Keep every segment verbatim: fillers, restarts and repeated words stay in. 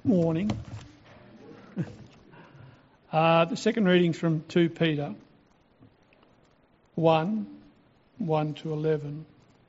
morning. Uh, the second reading from Second Peter one, one to eleven.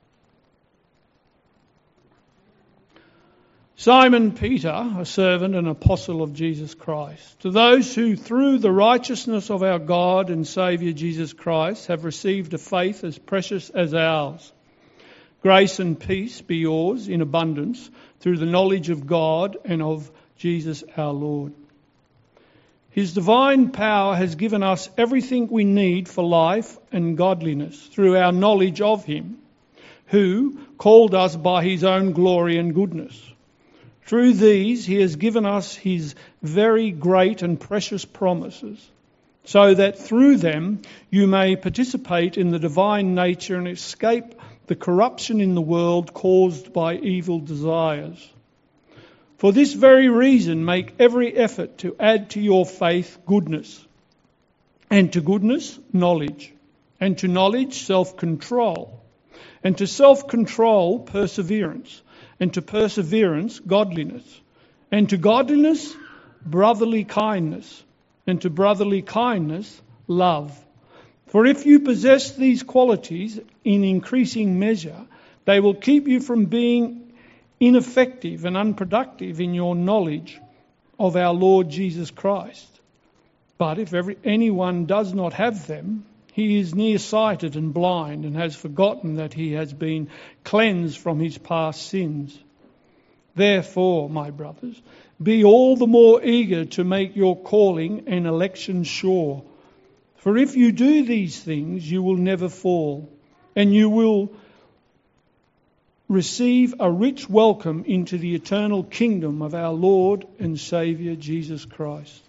Simon Peter, a servant and apostle of Jesus Christ, to those who through the righteousness of our God and Saviour Jesus Christ have received a faith as precious as ours. Grace and peace be yours in abundance through the knowledge of God and of Jesus our Lord. His divine power has given us everything we need for life and godliness through our knowledge of Him, who called us by His own glory and goodness. Through these He has given us His very great and precious promises, so that through them you may participate in the divine nature and escape the corruption in the world caused by evil desires. For this very reason, make every effort to add to your faith goodness, and to goodness, knowledge, and to knowledge, self-control, and to self-control, perseverance, and to perseverance, godliness, and to godliness, brotherly kindness, and to brotherly kindness, love. For if you possess these qualities in increasing measure, they will keep you from being ineffective and unproductive in your knowledge of our Lord Jesus Christ. But if every, anyone does not have them, he is nearsighted and blind and has forgotten that he has been cleansed from his past sins. Therefore, my brothers, be all the more eager to make your calling and election sure. For if you do these things, you will never fall, and you will receive a rich welcome into the eternal kingdom of our Lord and Saviour Jesus Christ.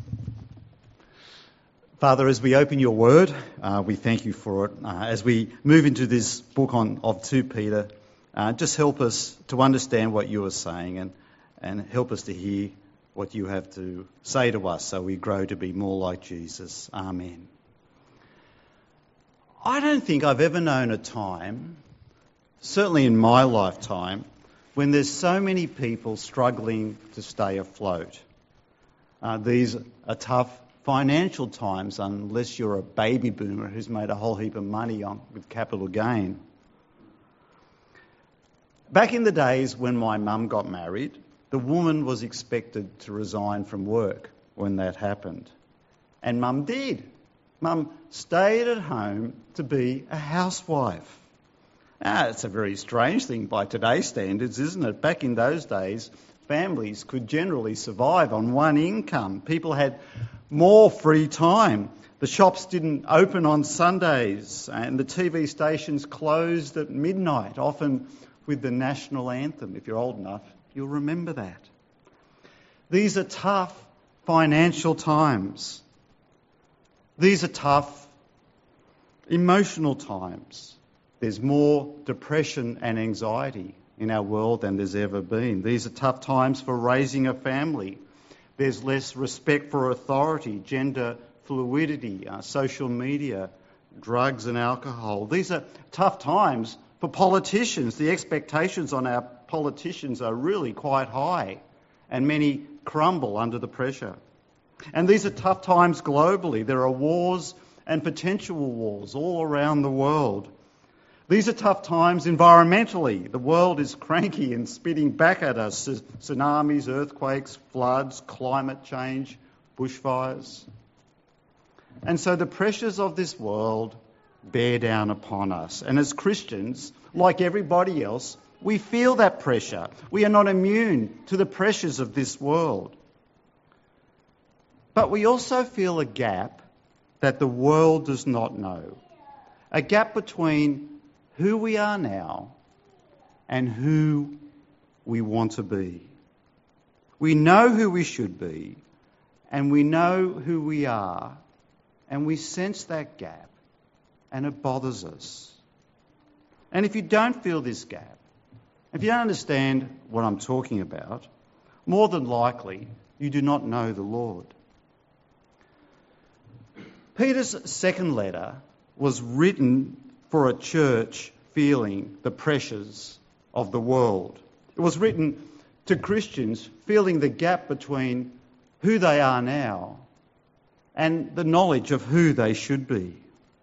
Father, as we open your word, uh, we thank you for it. Uh, as we move into this book on of Second Peter, uh, just help us to understand what you are saying and, and help us to hear what you have to say to us so we grow to be more like Jesus. Amen. I don't think I've ever known a time, certainly in my lifetime, when there's so many people struggling to stay afloat. Uh, these are tough financial times unless you're a baby boomer who's made a whole heap of money on with capital gain. Back in the days when my mum got married, the woman was expected to resign from work when that happened. And Mum did. Mum stayed at home to be a housewife. Ah, it's a very strange thing by today's standards, isn't it? Back in those days, families could generally survive on one income. People had more free time. The shops didn't open on Sundays and the T V stations closed at midnight, often with the national anthem. If you're old enough, you'll remember that. These are tough financial times. These are tough emotional times. There's more depression and anxiety in our world than there's ever been. These are tough times for raising a family. There's less respect for authority, gender fluidity, uh, social media, drugs and alcohol. These are tough times for politicians. The expectations on our politicians are really quite high, and many crumble under the pressure. And these are tough times globally. There are wars and potential wars all around the world. These are tough times environmentally. The world is cranky and spitting back at us. Tsunamis, earthquakes, floods, climate change, bushfires. And so the pressures of this world bear down upon us. And as Christians, like everybody else, we feel that pressure. We are not immune to the pressures of this world. But we also feel a gap that the world does not know. A gap between who we are now and who we want to be. We know who we should be, and we know who we are, and we sense that gap, and it bothers us. And if you don't feel this gap, if you don't understand what I'm talking about, more than likely you do not know the Lord. Peter's second letter was written for a church feeling the pressures of the world. It was written to Christians feeling the gap between who they are now and the knowledge of who they should be.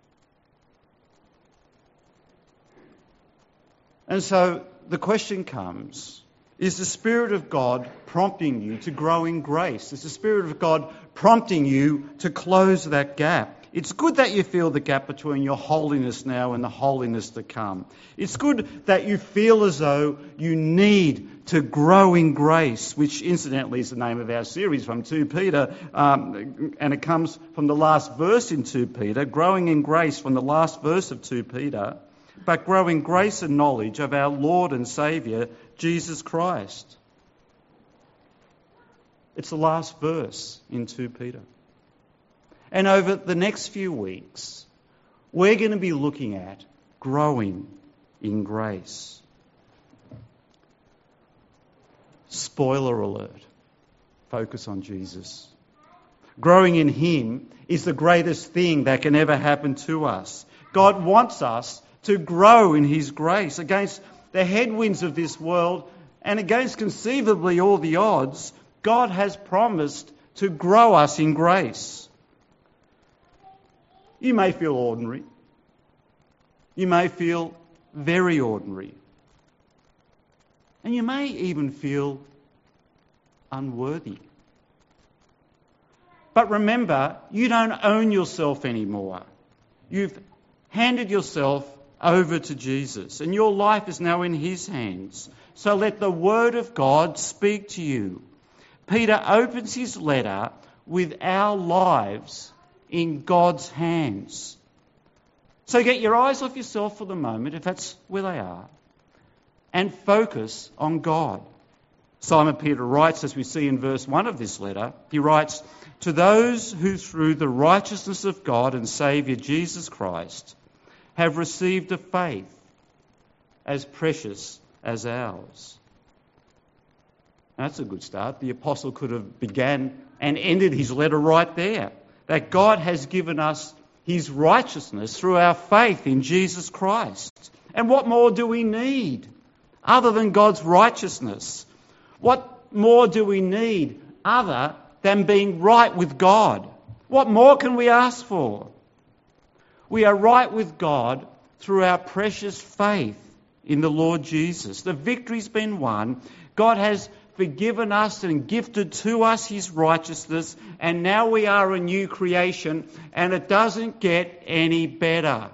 And so the question comes, is the Spirit of God prompting you to grow in grace? Is the Spirit of God prompting you to close that gap? It's good that you feel the gap between your holiness now and the holiness to come. It's good that you feel as though you need to grow in grace, which incidentally is the name of our series from Second Peter, um, and it comes from the last verse in Second Peter, growing in grace from the last verse of Second Peter, but growing grace and knowledge of our Lord and Saviour, Jesus Christ. It's the last verse in Second Peter. And over the next few weeks, we're going to be looking at growing in grace. Spoiler alert. Focus on Jesus. Growing in Him is the greatest thing that can ever happen to us. God wants us to grow in His grace against the headwinds of this world and against conceivably all the odds. God has promised to grow us in grace. You may feel ordinary. You may feel very ordinary. And you may even feel unworthy. But remember, you don't own yourself anymore. You've handed yourself over to Jesus, and your life is now in His hands. So let the Word of God speak to you. Peter opens his letter with our lives in God's hands. So get your eyes off yourself for the moment, if that's where they are, and focus on God. Simon Peter writes, as we see in verse one of this letter, he writes, "To those who through the righteousness of God and Saviour Jesus Christ have received a faith as precious as ours." That's a good start. The apostle could have began and ended his letter right there. That God has given us His righteousness through our faith in Jesus Christ. And what more do we need other than God's righteousness? What more do we need other than being right with God? What more can we ask for? We are right with God through our precious faith in the Lord Jesus. The victory's been won. God has forgiven us and gifted to us His righteousness, and now we are a new creation, and it doesn't get any better.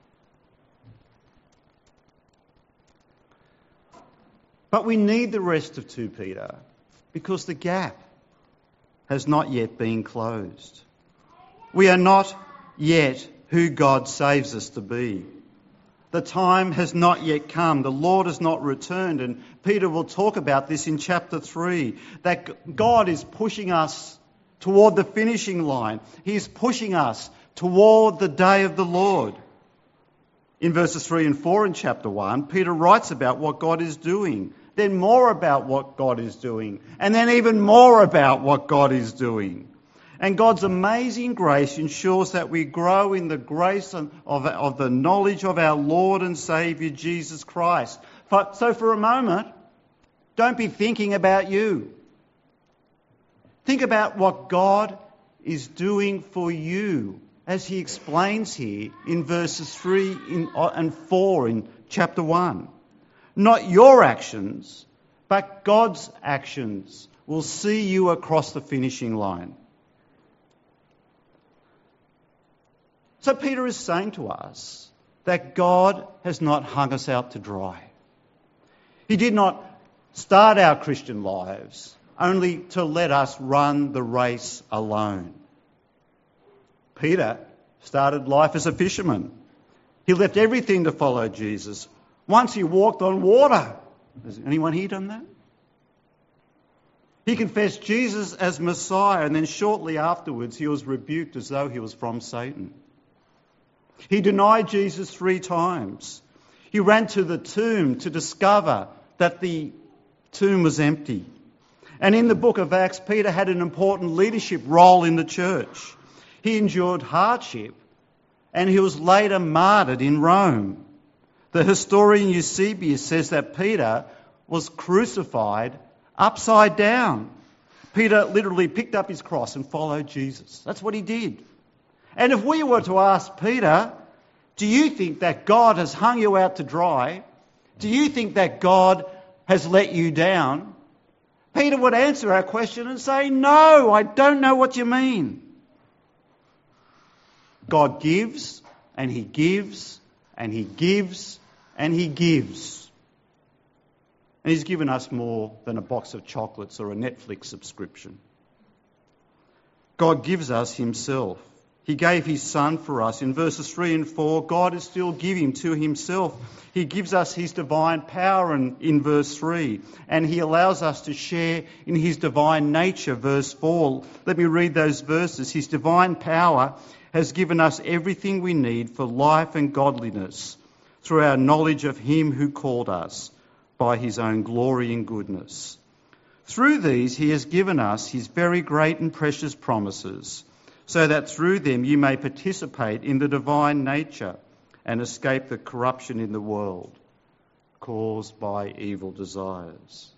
But we need the rest of Second Peter because the gap has not yet been closed. We are not yet who God saves us to be. The time has not yet come. The Lord has not returned. And Peter will talk about this in chapter three, that God is pushing us toward the finishing line. He is pushing us toward the day of the Lord. In verses three and four in chapter one, Peter writes about what God is doing, then more about what God is doing, and then even more about what God is doing. And God's amazing grace ensures that we grow in the grace of, of the knowledge of our Lord and Saviour, Jesus Christ. So for a moment, don't be thinking about you. Think about what God is doing for you, as He explains here in verses three and four in chapter one. Not your actions, but God's actions will see you across the finishing line. So Peter is saying to us that God has not hung us out to dry. He did not start our Christian lives only to let us run the race alone. Peter started life as a fisherman. He left everything to follow Jesus. Once he walked on water. Has anyone here done that? He confessed Jesus as Messiah, and then shortly afterwards he was rebuked as though he was from Satan. He denied Jesus three times. He ran to the tomb to discover that the tomb was empty. And in the book of Acts, Peter had an important leadership role in the church. He endured hardship, and he was later martyred in Rome. The historian Eusebius says that Peter was crucified upside down. Peter literally picked up his cross and followed Jesus. That's what he did. And if we were to ask Peter, do you think that God has hung you out to dry? Do you think that God has let you down? Peter would answer our question and say, no, I don't know what you mean. God gives, and he gives, and he gives, and he gives. And he's given us more than a box of chocolates or a Netflix subscription. God gives us himself. He gave his Son for us. In verses three and four, God is still giving to himself. He gives us his divine power in, in verse three, and he allows us to share in his divine nature, verse four. Let me read those verses. His divine power has given us everything we need for life and godliness through our knowledge of him who called us by his own glory and goodness. Through these he has given us his very great and precious promises, so that through them you may participate in the divine nature and escape the corruption in the world caused by evil desires.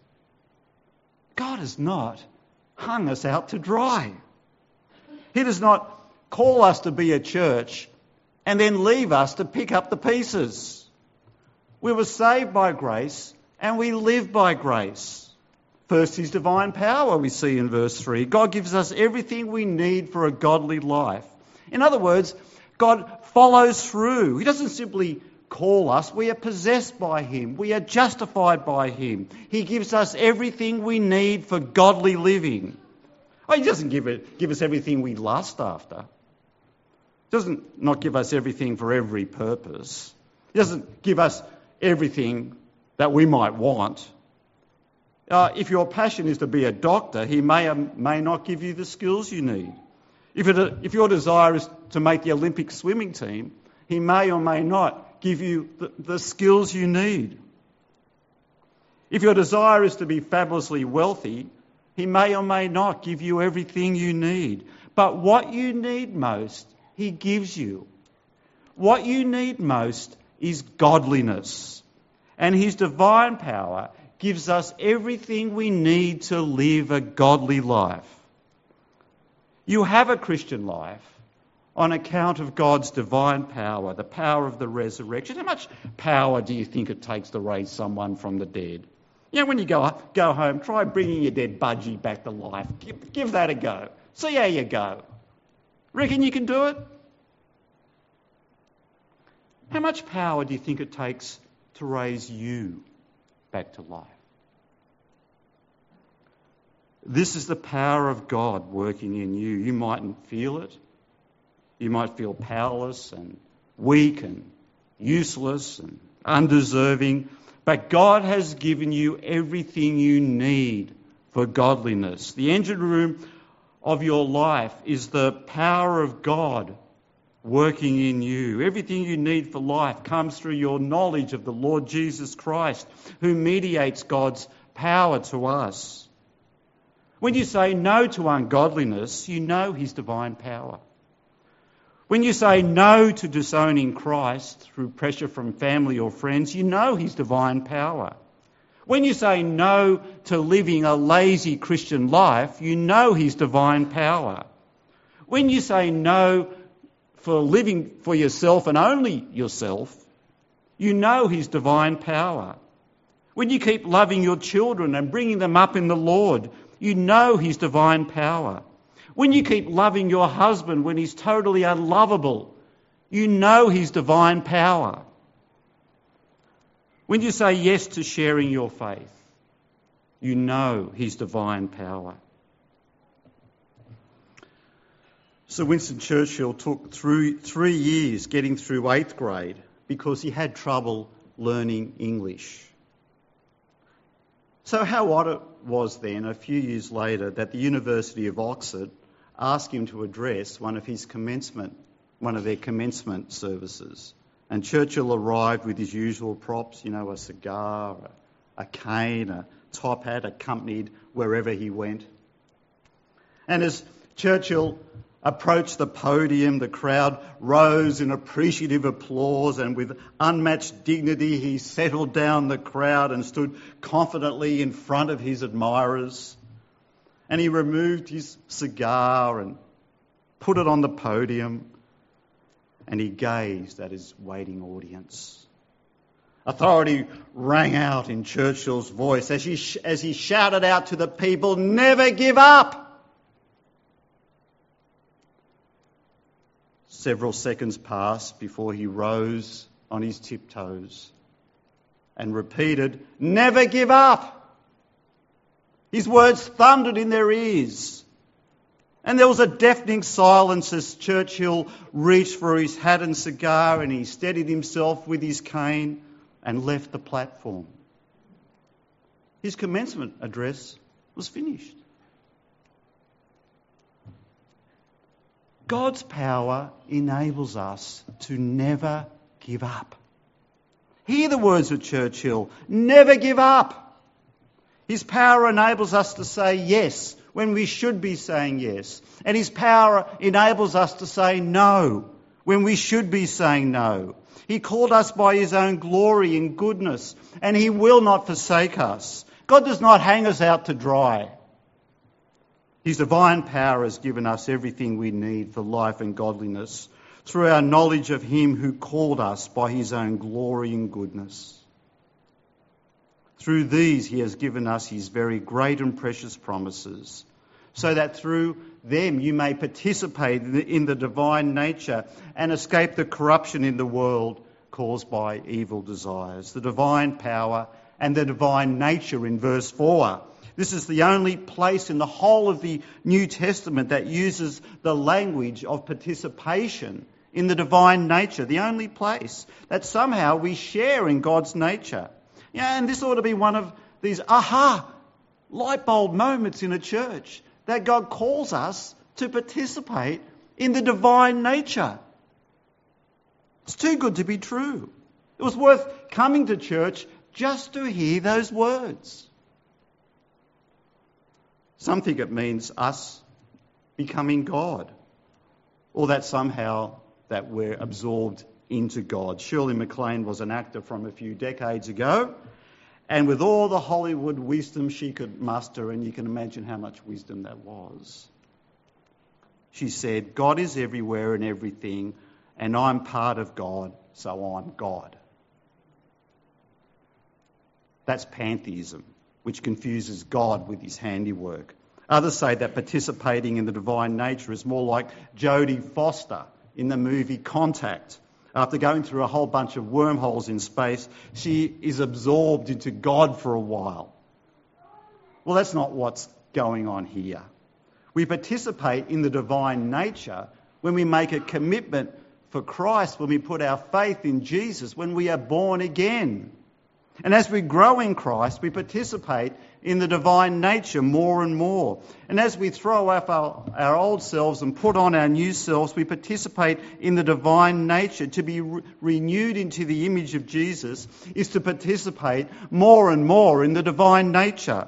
God has not hung us out to dry. He does not call us to be a church and then leave us to pick up the pieces. We were saved by grace and we live by grace. First, his divine power we see in verse three. God gives us everything we need for a godly life. In other words, God follows through. He doesn't simply call us. We are possessed by him. We are justified by him. He gives us everything we need for godly living. Oh, he doesn't give it, give us everything we lust after. He doesn't not give us everything for every purpose. He doesn't give us everything that we might want. Uh, if your passion is to be a doctor, he may or may not give you the skills you need. If, it, if your desire is to make the Olympic swimming team, he may or may not give you the, the skills you need. If your desire is to be fabulously wealthy, he may or may not give you everything you need. But what you need most, he gives you. What you need most is godliness. And his divine power gives us everything we need to live a godly life. You have a Christian life on account of God's divine power, the power of the resurrection. How much power do you think it takes to raise someone from the dead? You know, when you go go home, try bringing your dead budgie back to life. Give, give that a go. See how you go. Reckon you can do it? How much power do you think it takes to raise you back to life? This is the power of God working in you. You mightn't feel it. You might feel powerless and weak and useless and undeserving. But God has given you everything you need for godliness. The engine room of your life is the power of God working in you. Everything you need for life comes through your knowledge of the Lord Jesus Christ, who mediates God's power to us. When you say no to ungodliness, you know his divine power. When you say no to disowning Christ through pressure from family or friends, you know his divine power. When you say no to living a lazy Christian life, you know his divine power. When you say no for living for yourself and only yourself, you know his divine power. When you keep loving your children and bringing them up in the Lord, you know his divine power. When you keep loving your husband when he's totally unlovable, you know his divine power. When you say yes to sharing your faith, you know his divine power. Sir Winston Churchill took through three years getting through eighth grade because he had trouble learning English. So how odd it was then, a few years later, that the University of Oxford asked him to address one of his commencement, one of their commencement services. And Churchill arrived with his usual props, you know, a cigar, a, a cane, a top hat, accompanied wherever he went. And as Churchill approached the podium. The crowd rose in appreciative applause, and with unmatched dignity he settled down the crowd and stood confidently in front of his admirers. And he removed his cigar and put it on the podium, and he gazed at his waiting audience. Authority rang out in Churchill's voice as he, sh- as he shouted out to the people, "Never give up!" Several seconds passed before he rose on his tiptoes and repeated, "Never give up!" His words thundered in their ears. And there was a deafening silence as Churchill reached for his hat and cigar, and he steadied himself with his cane and left the platform. His commencement address was finished. God's power enables us to never give up. Hear the words of Churchill, never give up. His power enables us to say yes when we should be saying yes. And his power enables us to say no when we should be saying no. He called us by his own glory and goodness, and he will not forsake us. God does not hang us out to dry. His divine power has given us everything we need for life and godliness through our knowledge of him who called us by his own glory and goodness. Through these he has given us his very great and precious promises, so that through them you may participate in the, in the divine nature and escape the corruption in the world caused by evil desires. The divine power and the divine nature in verse four. This is the only place in the whole of the New Testament that uses the language of participation in the divine nature. The only place that somehow we share in God's nature. Yeah, and this ought to be one of these aha light bulb moments in a church, that God calls us to participate in the divine nature. It's too good to be true. It was worth coming to church just to hear those words. Some think it means us becoming God, or that somehow that we're absorbed into God. Shirley MacLaine was an actor from a few decades ago, and with all the Hollywood wisdom she could muster, and you can imagine how much wisdom that was, she said, "God is everywhere and everything, and I'm part of God, so I'm God." That's pantheism, which confuses God with his handiwork. Others say that participating in the divine nature is more like Jodie Foster in the movie Contact. After going through a whole bunch of wormholes in space, she is absorbed into God for a while. Well, that's not what's going on here. We participate in the divine nature when we make a commitment for Christ, when we put our faith in Jesus, when we are born again. And as we grow in Christ, we participate in the divine nature more and more. And as we throw off our, our old selves and put on our new selves, we participate in the divine nature. To be re- renewed into the image of Jesus is to participate more and more in the divine nature.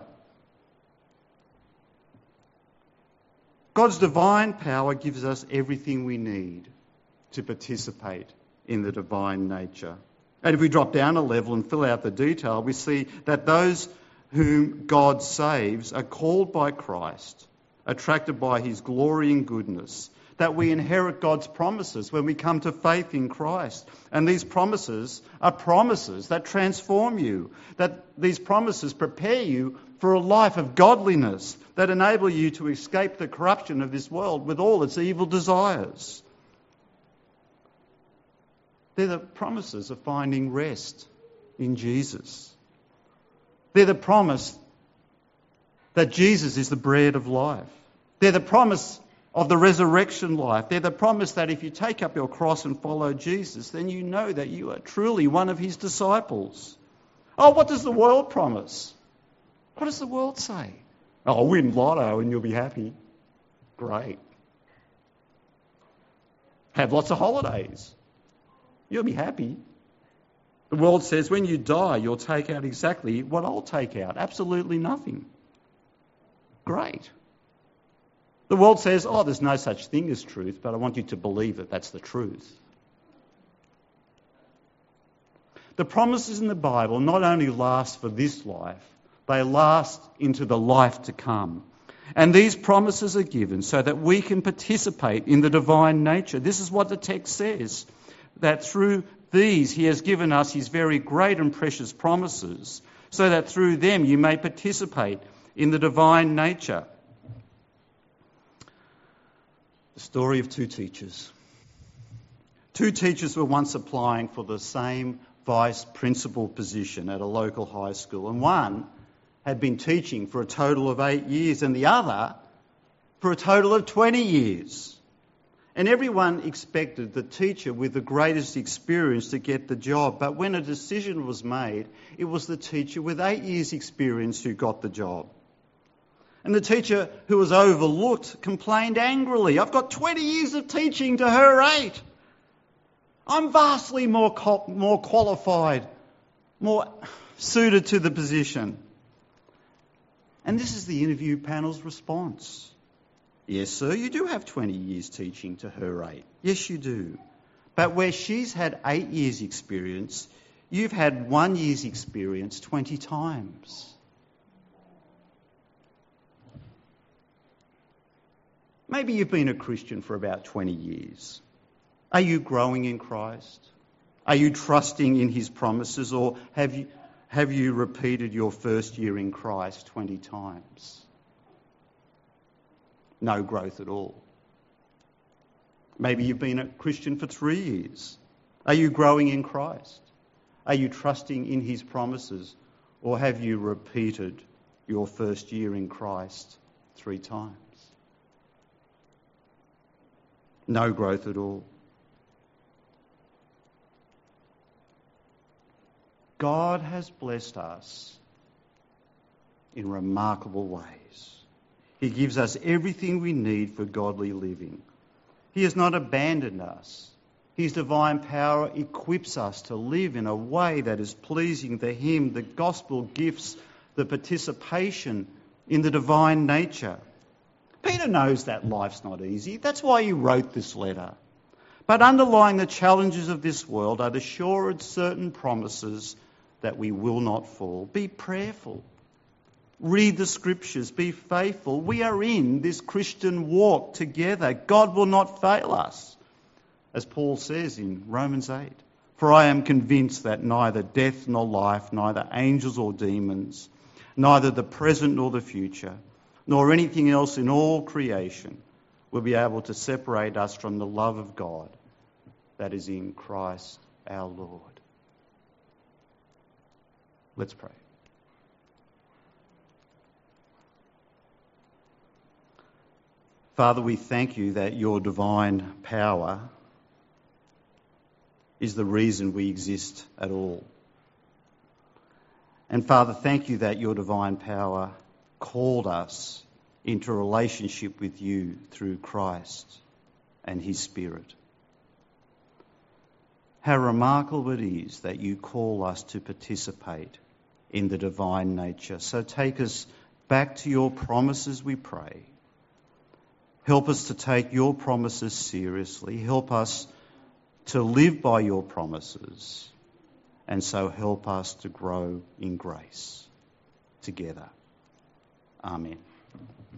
God's divine power gives us everything we need to participate in the divine nature. And if we drop down a level and fill out the detail, we see that those whom God saves are called by Christ, attracted by his glory and goodness, that we inherit God's promises when we come to faith in Christ. And these promises are promises that transform you, that these promises prepare you for a life of godliness, that enable you to escape the corruption of this world with all its evil desires. They're the promises of finding rest in Jesus. They're the promise that Jesus is the bread of life. They're the promise of the resurrection life. They're the promise that if you take up your cross and follow Jesus, then you know that you are truly one of his disciples. Oh, what does the world promise? What does the world say? Oh, win lotto and you'll be happy. Great. Have lots of holidays. You'll be happy. The world says when you die, you'll take out exactly what I'll take out. Absolutely nothing. Great. The world says, oh, there's no such thing as truth, but I want you to believe that that's the truth. The promises in the Bible not only last for this life, they last into the life to come. And these promises are given so that we can participate in the divine nature. This is what the text says, that through these he has given us his very great and precious promises, so that through them you may participate in the divine nature. The story of two teachers. Two teachers were once applying for the same vice principal position at a local high school, and one had been teaching for a total of eight years and the other for a total of twenty years. And everyone expected the teacher with the greatest experience to get the job, but when a decision was made, it was the teacher with eight years' experience who got the job. And the teacher who was overlooked complained angrily, I've got twenty years of teaching to her eight. I'm vastly more, more qualified, more suited to the position. And this is the interview panel's response. Yes, sir, you do have twenty years teaching to her eight. Yes, you do. But where she's had eight years' experience, you've had one year's experience twenty times. Maybe you've been a Christian for about twenty years. Are you growing in Christ? Are you trusting in his promises, or have you, have you repeated your first year in Christ twenty times? No growth at all. Maybe you've been a Christian for three years. Are you growing in Christ? Are you trusting in his promises, or have you repeated your first year in Christ three times? No growth at all. God has blessed us in remarkable ways. He gives us everything we need for godly living. He has not abandoned us. His divine power equips us to live in a way that is pleasing to him. The gospel gifts the participation in the divine nature. Peter knows that life's not easy. That's why he wrote this letter. But underlying the challenges of this world are the sure and certain promises that we will not fall. Be prayerful. Read the scriptures. Be faithful. We are in this Christian walk together. God will not fail us. As Paul says in Romans eight, for I am convinced that neither death nor life, neither angels or demons, neither the present nor the future, nor anything else in all creation will be able to separate us from the love of God that is in Christ our Lord. Let's pray. Father, we thank you that your divine power is the reason we exist at all. And Father, thank you that your divine power called us into a relationship with you through Christ and his Spirit. How remarkable it is that you call us to participate in the divine nature. So take us back to your promises, we pray. Help us to take your promises seriously. Help us to live by your promises. And so help us to grow in grace together. Amen.